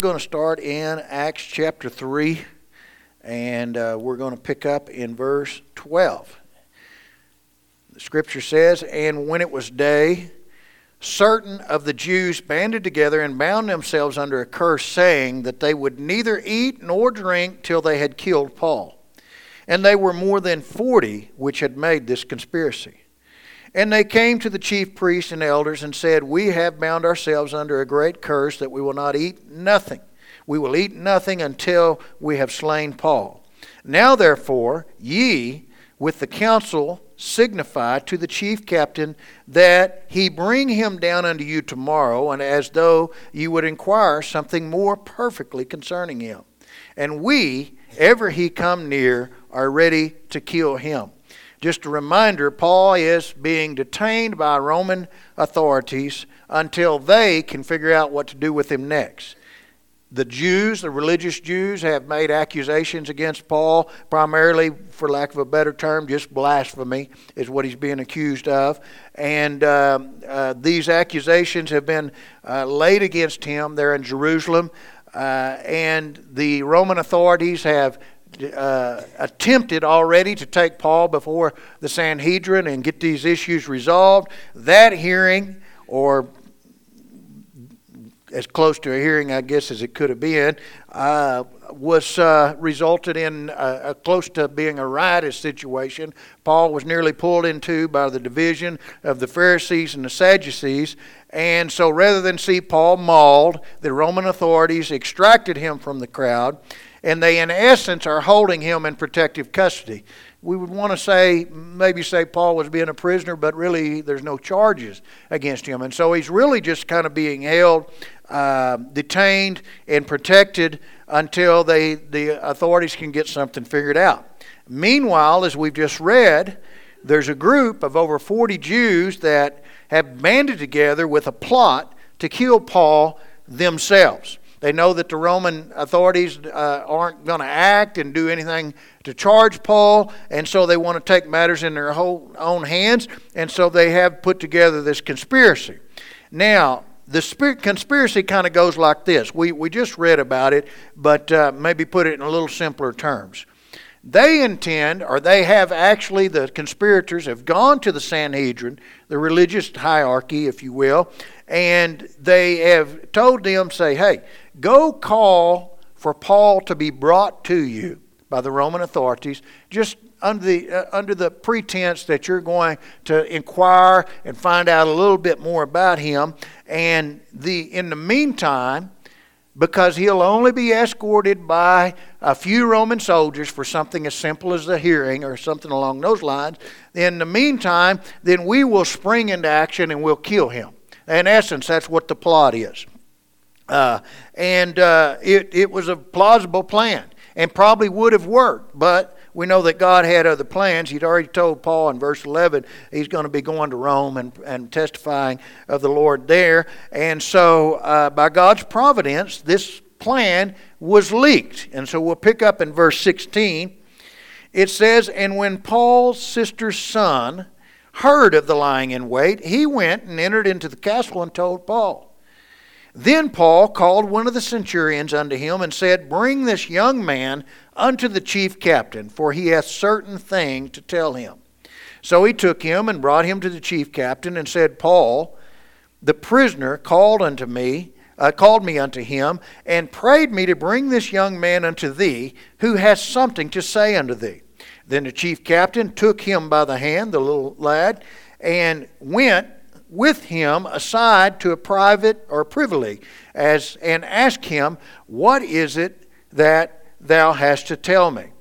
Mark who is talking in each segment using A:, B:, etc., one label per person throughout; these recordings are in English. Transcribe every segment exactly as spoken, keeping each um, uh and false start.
A: We're going to start in Acts chapter three, and uh, we're going to pick up in verse twelve. The scripture says, "And when it was day, certain of the Jews banded together and bound themselves under a curse, saying that they would neither eat nor drink till they had killed Paul. And they were more than forty which had made this conspiracy. And they came to the chief priests and elders and said, We have bound ourselves under a great curse that we will not eat nothing. We will eat nothing until we have slain Paul. Now therefore, ye with the council signify to the chief captain that he bring him down unto you tomorrow, and as though you would inquire something more perfectly concerning him. And we, ever he come near, are ready to kill him." Just a reminder, Paul is being detained by Roman authorities until they can figure out what to do with him next. The Jews, the religious Jews, have made accusations against Paul, primarily, for lack of a better term, just blasphemy is what he's being accused of. And uh, uh, these accusations have been uh, laid against him there in Jerusalem. Uh, and the Roman authorities have Uh, attempted already to take Paul before the Sanhedrin and get these issues resolved. That hearing, or as close to a hearing, I guess, as it could have been, uh, was uh, resulted in uh, close to being a riotous situation. Paul was nearly pulled in two by the division of the Pharisees and the Sadducees. And so rather than see Paul mauled, the Roman authorities extracted him from the crowd. And they, in essence, are holding him in protective custody. We would want to say, maybe say Paul was being a prisoner, but really there's no charges against him. And so he's really just kind of being held, uh, detained, and protected until they, the authorities can get something figured out. Meanwhile, as we've just read, there's a group of over forty Jews that have banded together with a plot to kill Paul themselves. They know that the Roman authorities uh, aren't going to act and do anything to charge Paul, and so they want to take matters in their whole own hands, and so they have put together this conspiracy. Now, the conspiracy kind of goes like this. We, we just read about it, but uh, maybe put it in a little simpler terms. They intend, or they have actually, the conspirators have gone to the Sanhedrin, the religious hierarchy, if you will, and they have told them, say, hey, go call for Paul to be brought to you by the Roman authorities, just under the uh, under the pretense that you're going to inquire and find out a little bit more about him. And the in the meantime, because he'll only be escorted by a few Roman soldiers for something as simple as a hearing or something along those lines, in the meantime, then we will spring into action and we'll kill him. In essence, that's what the plot is. Uh, and uh, it, it was a plausible plan and probably would have worked, but we know that God had other plans. He'd already told Paul in verse eleven he's going to be going to Rome and, and testifying of the Lord there. And so uh, by God's providence, this plan was leaked. And so we'll pick up in verse sixteen. It says, "And when Paul's sister's son heard of the lying in wait, he went and entered into the castle and told Paul. Then Paul called one of the centurions unto him and said, Bring this young man unto the chief captain, for he hath certain thing to tell him. So he took him and brought him to the chief captain and said, Paul, the prisoner, called unto me, uh, called me unto him, and prayed me to bring this young man unto thee, who has something to say unto thee. Then the chief captain took him by the hand, the little lad, and went with him aside to a private or privily, as and asked him, What is it that thou hast to tell me?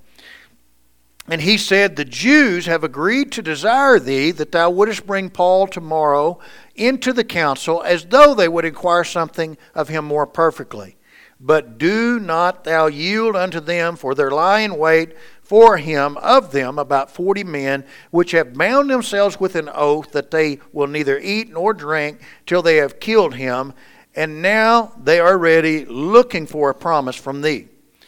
A: And he said, The Jews have agreed to desire thee that thou wouldest bring Paul tomorrow into the council, as though they would inquire something of him more perfectly. But do not thou yield unto them, for there lie in wait for him of them about forty men, which have bound themselves with an oath that they will neither eat nor drink till they have killed him. And now they are ready, looking for a promise from thee.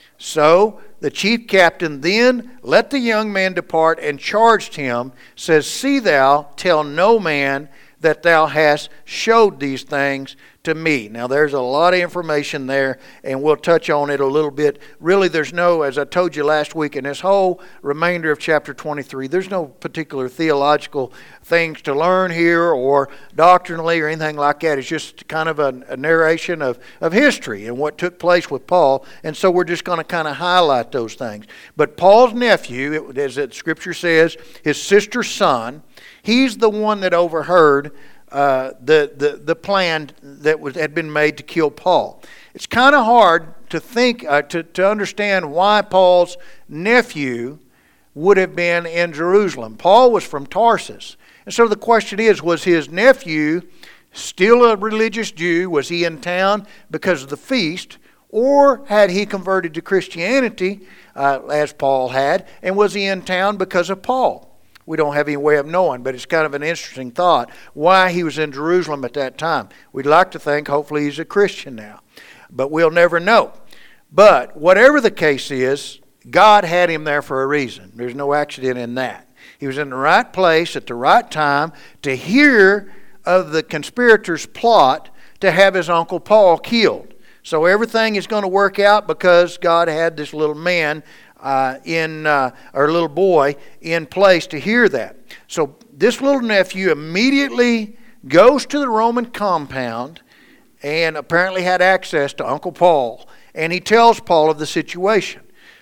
A: So the chief captain then let the young man depart and charged him, says, See thou tell no man that thou hast showed these things to me. Now there's a lot of information there, and we'll touch on it a little bit. Really, there's no, as I told you last week, in this whole remainder of chapter twenty-three, there's no particular theological things to learn here or doctrinally or anything like that. It's just kind of a, a narration of, of history and what took place with Paul, and so we're just going to kind of highlight those things. But Paul's nephew, as the Scripture says, his sister's son, he's the one that overheard Uh, the, the the plan that was had been made to kill Paul. It's kind of hard to think uh, to to understand why Paul's nephew would have been in Jerusalem. Paul was from Tarsus, and so the question is: was his nephew still a religious Jew? Was he in town because of the feast, or had he converted to Christianity uh, as Paul had, and was he in town because of Paul? We don't have any way of knowing, but it's kind of an interesting thought why he was in Jerusalem at that time. We'd like to think hopefully he's a Christian now, but we'll never know. But whatever the case is, God had him there for a reason. There's no accident in that. He was in the right place at the right time to hear of the conspirators' plot to have his uncle Paul killed. So everything is going to work out because God had this little man Uh, in uh, or little boy in place to hear that. So this little nephew immediately goes to the Roman compound and apparently had access to Uncle Paul, and he tells Paul of the situation.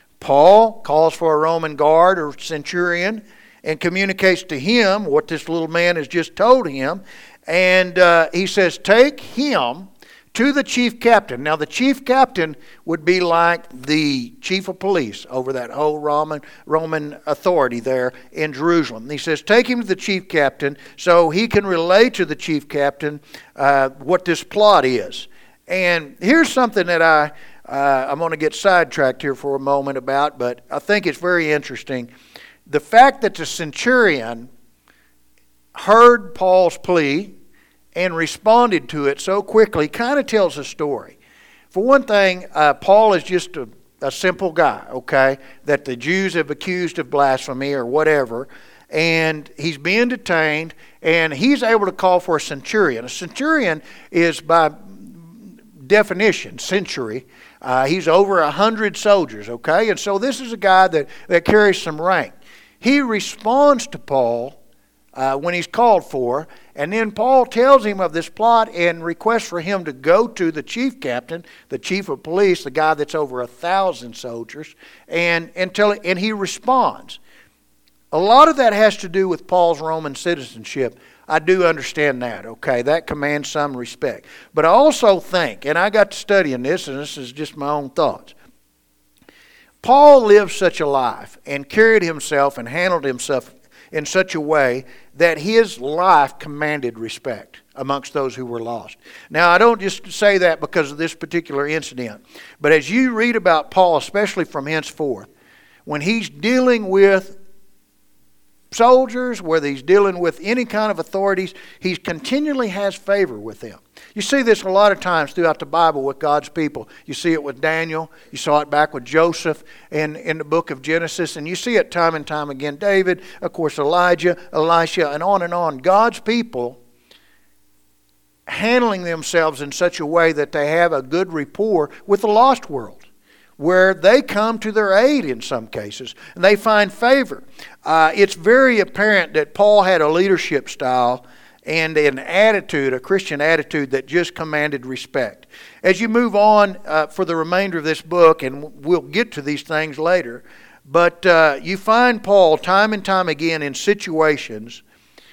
A: Paul calls for a Roman guard or centurion and communicates to him what this little man has just told him, and uh, he says, take him to the chief captain. Now the chief captain would be like the chief of police over that whole Roman Roman authority there in Jerusalem. And he says, take him to the chief captain so he can relay to the chief captain uh, what this plot is. And here's something that I, uh, I'm going to get sidetracked here for a moment about, but I think it's very interesting. The fact that the centurion heard Paul's plea and responded to it so quickly kind of tells a story. For one thing, uh, Paul is just a, a simple guy, okay, that the Jews have accused of blasphemy or whatever, and he's being detained, and he's able to call for a centurion. A centurion is, by definition, century. Uh, he's over a hundred soldiers, okay, and so this is a guy that, that carries some rank. He responds to Paul Uh, when he's called for, and then Paul tells him of this plot and requests for him to go to the chief captain, the chief of police, the guy that's over a thousand soldiers, and and tell and he responds. A lot of that has to do with Paul's Roman citizenship. I do understand that, okay? That commands some respect. But I also think, and I got to studying this, and this is just my own thoughts, Paul lived such a life and carried himself and handled himself in such a way that his life commanded respect amongst those who were lost. Now, I don't just say that because of this particular incident, but as you read about Paul, especially from henceforth, when he's dealing with soldiers, whether he's dealing with any kind of authorities, he continually has favor with them. You see this a lot of times throughout the Bible with God's people. You see it with Daniel. You saw it back with Joseph in, in the book of Genesis. And you see it time and time again. David, of course, Elijah, Elisha, and on and on. God's people handling themselves in such a way that they have a good rapport with the lost world, where they come to their aid in some cases, and they find favor. Uh, it's very apparent that Paul had a leadership style and an attitude, a Christian attitude, that just commanded respect. As you move on uh, for the remainder of this book, and we'll get to these things later, but uh, you find Paul time and time again in situations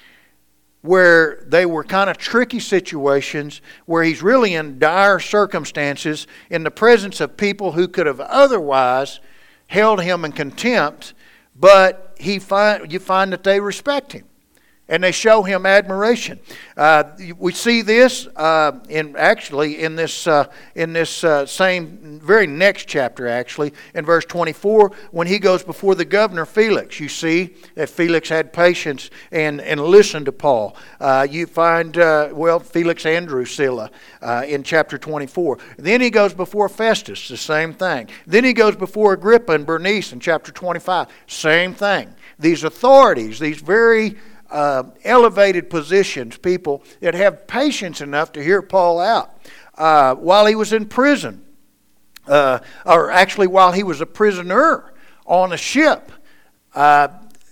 A: where they were kind of tricky situations, where he's really in dire circumstances in the presence of people who could have otherwise held him in contempt, but he find, you find that they respect him and they show him admiration. Uh, we see this uh, in actually in this uh, in this uh, same very next chapter, actually in verse twenty-four, when he goes before the governor Felix. You see that Felix had patience and and listened to Paul. Uh, you find uh, well Felix and Drusilla uh, in chapter twenty-four. Then he goes before Festus, the same thing. Then he goes before Agrippa and Bernice in chapter twenty-five, same thing. These authorities, these very uh, elevated positions, people that have patience enough to hear Paul out. Uh, while he was in prison, uh, or actually while he was a prisoner on a ship, uh,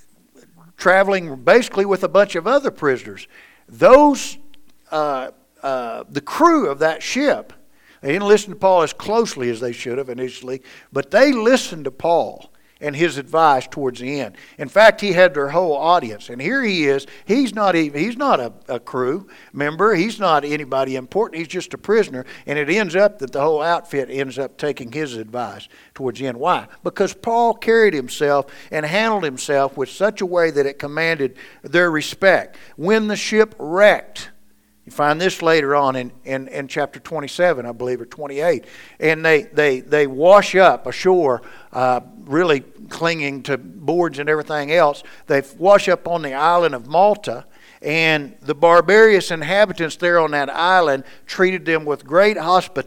A: traveling basically with a bunch of other prisoners. Those, uh, uh, the crew of that ship, they didn't listen to Paul as closely as they should have initially, but they listened to Paul and his advice towards the end. In fact, he had their whole audience. And here he is. He's not even, he's not a, a crew member. He's not anybody important. He's just a prisoner. And it ends up that the whole outfit ends up taking his advice towards the end. Why? Because Paul carried himself and handled himself with such a way that it commanded their respect. When the ship wrecked, you find this later on in, in, in chapter twenty-seven, I believe, or twenty-eight. And they, they, they wash up ashore, uh, really clinging to boards and everything else. They wash up on the island of Malta. And the barbarous inhabitants there on that island treated them with great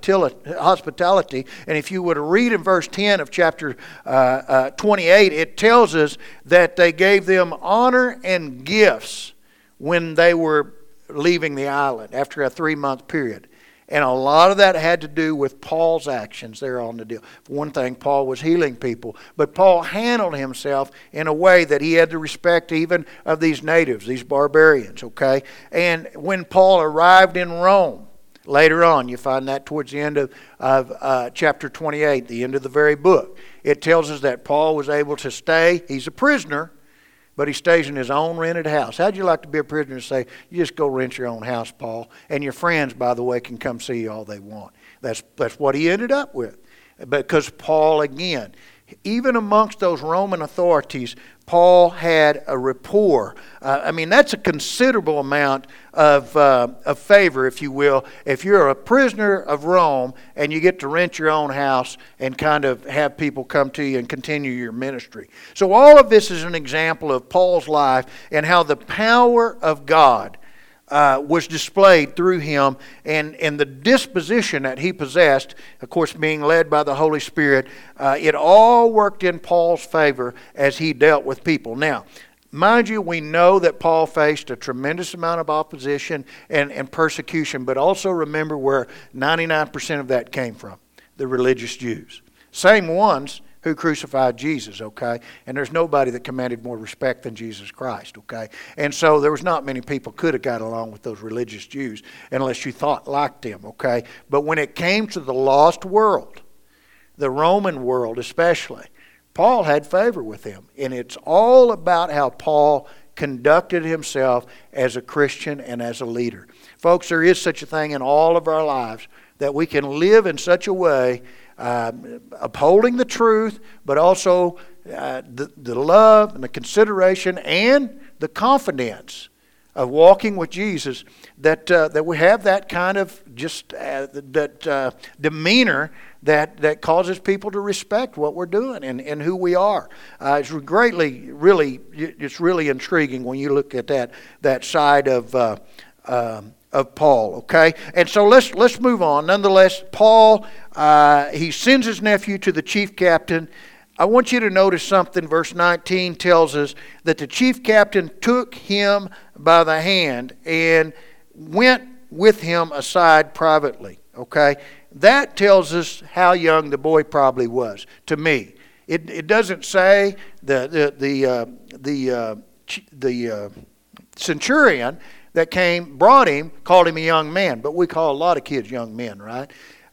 A: hospitality. And if you were to read in verse ten of chapter uh, uh, twenty-eight, it tells us that they gave them honor and gifts when they were leaving the island after a three-month period. And a lot of that had to do with Paul's actions there on the deal. For one thing, Paul was healing people. But Paul handled himself in a way that he had the respect even of these natives, these barbarians, okay? And when Paul arrived in Rome, later on, you find that towards the end of, of uh, chapter twenty-eight, the end of the very book. It tells us that Paul was able to stay. He's a prisoner, but he stays in his own rented house. How'd you like to be a prisoner and say, you just go rent your own house, Paul? And your friends, by the way, can come see you all they want. That's, that's what he ended up with. Because Paul, again, even amongst those Roman authorities, Paul had a rapport. Uh, I mean, that's a considerable amount of, uh, of favor, if you will. If you're a prisoner of Rome and you get to rent your own house and kind of have people come to you and continue your ministry. So all of this is an example of Paul's life and how the power of God Uh, was displayed through him, and, and the disposition that he possessed, of course being led by the Holy Spirit, uh, it all worked in Paul's favor as he dealt with people. Now, mind you, we know that Paul faced a tremendous amount of opposition and, and persecution, but also remember where ninety-nine percent of that came from, the religious Jews. Same ones who crucified Jesus, okay? And there's nobody that commanded more respect than Jesus Christ, okay? And so there was not many people could have got along with those religious Jews unless you thought like them, okay? But when it came to the lost world, the Roman world especially, Paul had favor with them. And it's all about how Paul conducted himself as a Christian and as a leader. Folks, there is such a thing in all of our lives that we can live in such a way Uh, upholding the truth, but also uh, the, the love and the consideration and the confidence of walking with Jesus, that uh, that we have that kind of just uh, that uh, demeanor that, that causes people to respect what we're doing and, and who we are. Uh, it's greatly, really, it's really intriguing when you look at that that side of uh, um, of Paul, okay? And so let's let's move on. Nonetheless, Paul, uh, he sends his nephew to the chief captain. I want you to notice something. Verse nineteen tells us that the chief captain took him by the hand and went with him aside privately, okay? That tells us how young the boy probably was, to me. It it doesn't say the the the uh, the uh, the uh, centurion that came, brought him, called him a young man. But we call a lot of kids young men, right?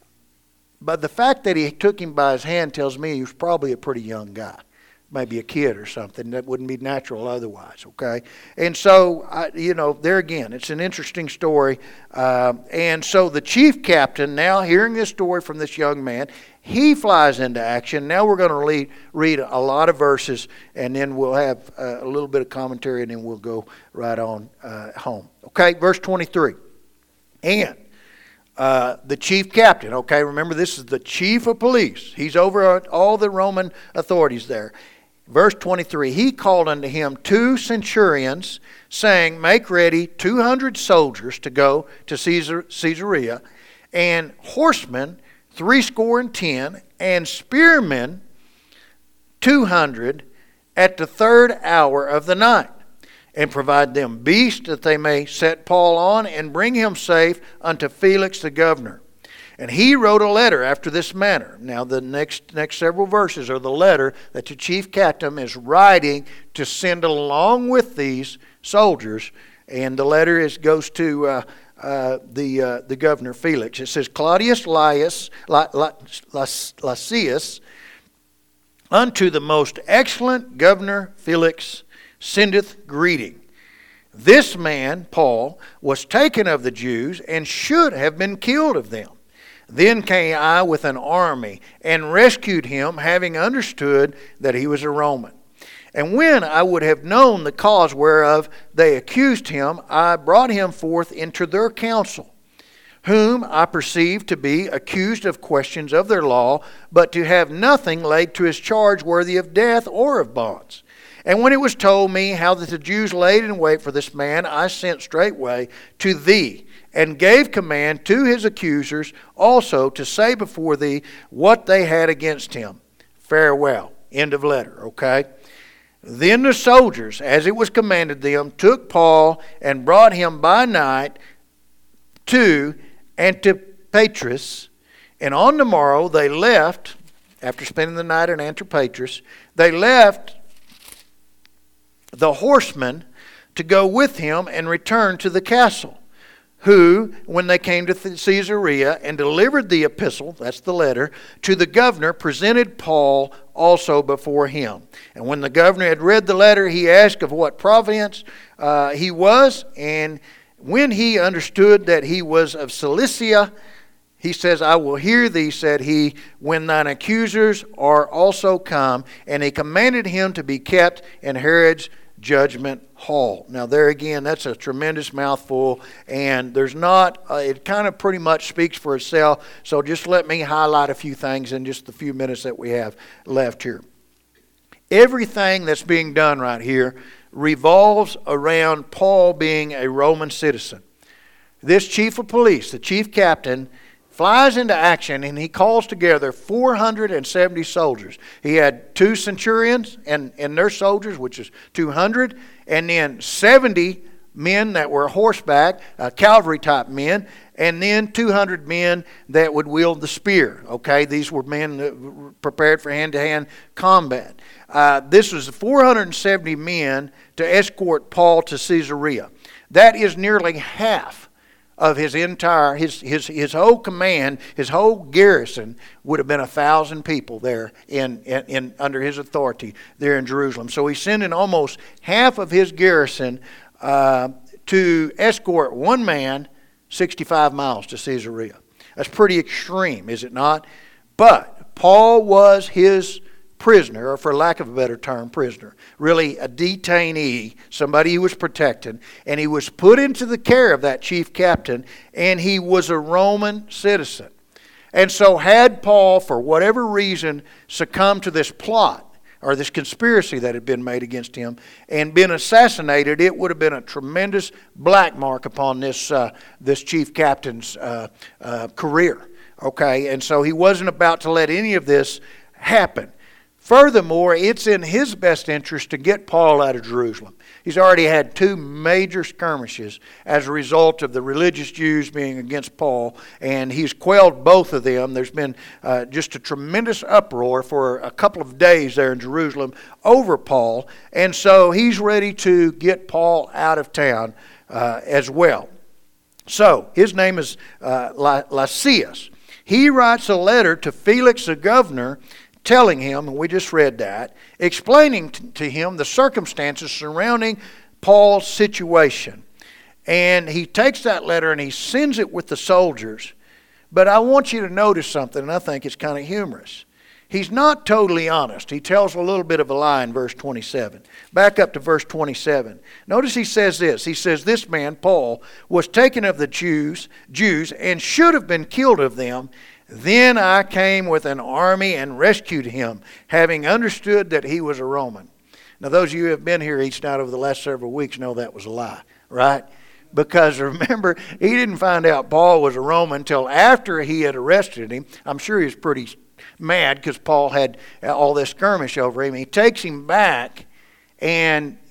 A: But the fact that he took him by his hand tells me he was probably a pretty young guy. Maybe a kid or something. That wouldn't be natural otherwise, okay? And so, I, you know, there again, it's an interesting story. Um, and so the chief captain, now hearing this story from this young man, he flies into action. Now we're going to read, read a lot of verses, and then we'll have uh, a little bit of commentary, and then we'll go right on uh, home. Okay, verse twenty-three. And uh, the chief captain, okay, remember this is the chief of police. He's over all the Roman authorities there. Verse twenty-three, he called unto him two centurions, saying, make ready two hundred soldiers to go to Caesar, Caesarea, and horsemen threescore and ten, and spearmen two hundred at the third hour of the night. and provide them beasts that they may set Paul on, and bring him safe unto Felix the governor. And he wrote a letter after this manner. Now the next next several verses are the letter that the chief captain is writing to send along with these soldiers. And the letter is goes to uh, uh, the uh, the governor Felix. It says, Claudius Lysias, Lysias, unto the most excellent governor Felix, sendeth greeting. This man, Paul, was taken of the Jews, and should have been killed of them. Then came I with an army, and rescued him, having understood that he was a Roman. And when I would have known the cause whereof they accused him, I brought him forth into their council, whom I perceived to be accused of questions of their law, but to have nothing laid to his charge worthy of death or of bonds. And when it was told me how that the Jews laid in wait for this man, I sent straightway to thee, and gave command to his accusers also to say before thee what they had against him. Farewell. End of letter, okay? Then the soldiers, as it was commanded them, took Paul and brought him by night to Antipatris. And on the morrow they left, after spending the night in Antipatris, they left the horsemen to go with him and return to the castle, who, when they came to Caesarea and delivered the epistle, that's the letter, to the governor, presented Paul also before him. And when the governor had read the letter, he asked of what province uh, he was, and when he understood that he was of Cilicia, he says, I will hear thee, said he, when thine accusers are also come. And he commanded him to be kept in Herod's judgment hall. Now there again, that's a tremendous mouthful, and there's not, uh, it kind of pretty much speaks for itself. So just let me highlight a few things in just the few minutes that we have left here. Everything that's being done right here revolves around Paul being a Roman citizen. This chief of police, the chief captain, flies into action, and he calls together four hundred seventy soldiers. He had two centurions and, and their soldiers, which is two hundred, and then seventy men that were horseback, uh, cavalry type men, and then two hundred men that would wield the spear. Okay, these were men that were prepared for hand-to-hand combat. Uh, this was four hundred seventy men to escort Paul to Caesarea. That is nearly half of his entire, his, his, his whole command, his whole garrison would have been a thousand people there in, in, in under his authority there in Jerusalem. So he's sending almost half of his garrison uh, to escort one man sixty-five miles to Caesarea. That's pretty extreme, is it not? But Paul was his prisoner, or for lack of a better term, prisoner. Really a detainee, somebody he was protecting, and he was put into the care of that chief captain, and he was a Roman citizen. And so had Paul, for whatever reason, succumbed to this plot, or this conspiracy that had been made against him, and been assassinated, it would have been a tremendous black mark upon this, uh, this chief captain's uh, uh, career. Okay, and so he wasn't about to let any of this happen. Furthermore, it's in his best interest to get Paul out of Jerusalem. He's already had two major skirmishes as a result of the religious Jews being against Paul, and he's quelled both of them. There's been uh, just a tremendous uproar for a couple of days there in Jerusalem over Paul, and so he's ready to get Paul out of town uh, as well. So, his name is uh, Lysias. He writes a letter to Felix the governor, telling him, and we just read that, explaining to him the circumstances surrounding Paul's situation. And he takes that letter and he sends it with the soldiers. But I want you to notice something, and I think it's kind of humorous. He's not totally honest. He tells a little bit of a lie in verse twenty-seven. Back up to verse twenty-seven. Notice he says this. He says, this man, Paul, was taken of the Jews, Jews and should have been killed of them. Then I came with an army and rescued him, having understood that he was a Roman. Now, those of you who have been here each night over the last several weeks know that was a lie, right? Because remember, he didn't find out Paul was a Roman until after he had arrested him. I'm sure he was pretty mad because Paul had all this skirmish over him. He takes him back, and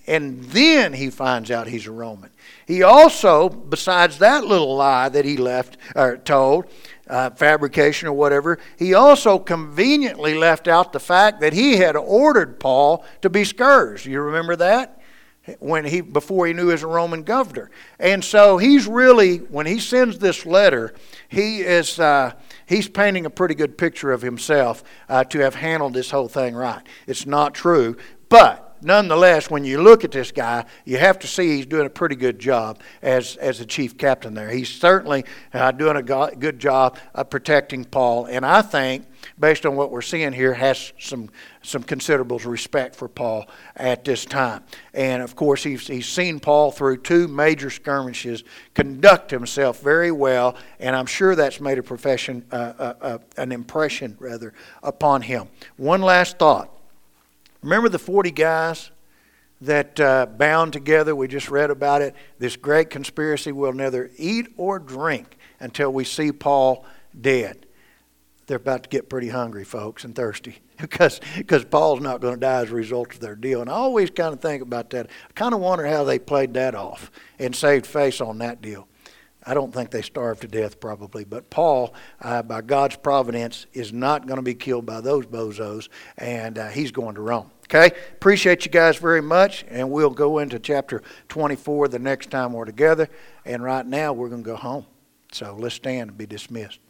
A: and then he finds out he's a Roman. He also, besides that little lie that he left or told, uh, fabrication or whatever, he also conveniently left out the fact that he had ordered Paul to be scourged. You remember that? When he before he knew he was a Roman governor. And so he's really, when he sends this letter, he is uh, he's painting a pretty good picture of himself uh, to have handled this whole thing right. It's not true, but nonetheless, when you look at this guy, you have to see he's doing a pretty good job as as the chief captain there. He's certainly uh, doing a go- good job of protecting Paul, and I think, based on what we're seeing here, has some some considerable respect for Paul at this time. And of course, he's he's seen Paul through two major skirmishes conduct himself very well, and I'm sure that's made a profession, uh, uh, uh, an impression rather, upon him. One last thought. Remember the forty guys that uh, bound together? We just read about it. This great conspiracy will neither eat or drink until we see Paul dead. They're about to get pretty hungry, folks, and thirsty because because Paul's not going to die as a result of their deal. And I always kind of think about that. I kind of wonder how they played that off and saved face on that deal. I don't think they starved to death probably, but Paul, uh, by God's providence, is not going to be killed by those bozos, and uh, he's going to Rome. Okay? Appreciate you guys very much, and we'll go into chapter twenty-four the next time we're together, and right now we're going to go home. So let's stand and be dismissed.